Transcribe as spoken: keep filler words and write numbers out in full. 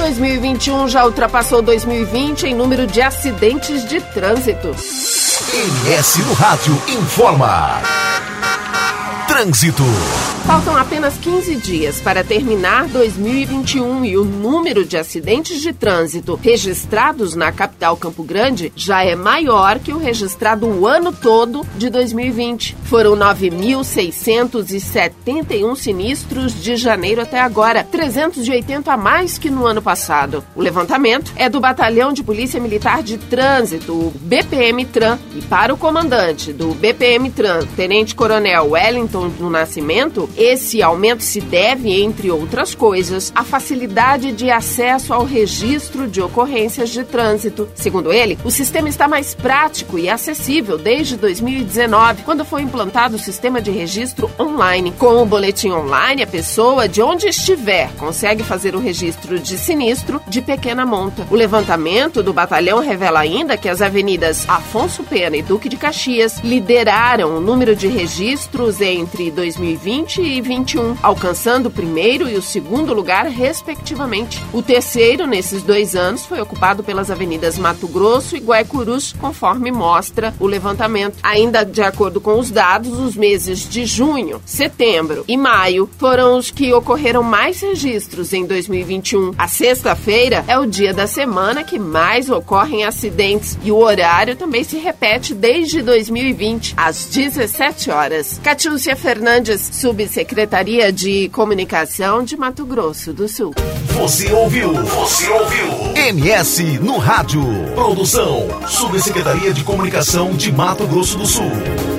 dois mil e vinte e um já ultrapassou dois mil e vinte em número de acidentes de trânsito. M S no Rádio informa. Trânsito. Faltam apenas quinze dias para terminar dois mil e vinte e um e o número de acidentes de trânsito registrados na capital Campo Grande já é maior que o registrado o ano todo de dois mil e vinte. Foram nove mil seiscentos e setenta e um sinistros de janeiro até agora, trezentos e oitenta a mais que no ano passado. O levantamento é do Batalhão de Polícia Militar de Trânsito, o B P M Tran, e para o comandante do B P M Tran, Tenente Coronel Wellington do Nascimento, esse aumento se deve, entre outras coisas, à facilidade de acesso ao registro de ocorrências de trânsito. Segundo ele, o sistema está mais prático e acessível desde dois mil e dezenove, quando foi implantado o sistema de registro online. Com o boletim online, a pessoa, de onde estiver, consegue fazer o registro de sinistro de pequena monta. O levantamento do batalhão revela ainda que as avenidas Afonso Pena e Duque de Caxias lideraram o número de registros entre dois mil e vinte e vinte e um, alcançando o primeiro e o segundo lugar, respectivamente. O terceiro, nesses dois anos, foi ocupado pelas avenidas Mato Grosso e Guaicurus, conforme mostra o levantamento. Ainda de acordo com os dados, os meses de junho, setembro e maio foram os que ocorreram mais registros em dois mil e vinte e um. A sexta-feira é o dia da semana que mais ocorrem acidentes e o horário também se repete desde dois mil e vinte, às dezessete horas. Catiúcia Fernandes, Subsecretaria de Comunicação de Mato Grosso do Sul. Você ouviu? Você ouviu? M S no Rádio. Produção, Subsecretaria de Comunicação de Mato Grosso do Sul.